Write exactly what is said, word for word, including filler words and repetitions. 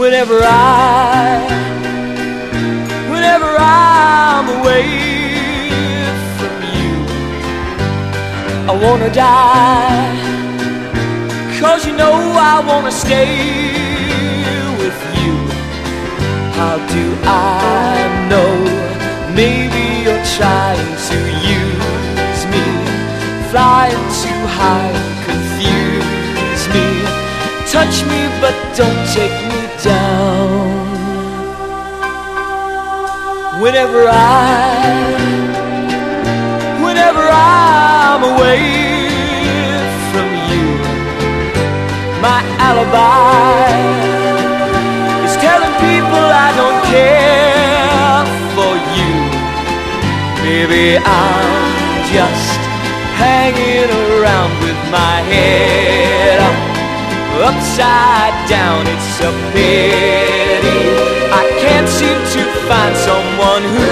Whenever I, whenever I'm away from you, I wanna die, 'cause you know I wanna stay with you. How do I know? Maybe you're trying to use me, flying too high, confuse me. Touch me but don't take me down. Whenever I, whenever I'm away from you, my alibi is telling people I don't care for you. Maybe I'm just hanging around with my head up, upside down. It's a pity I can't seem to find someone who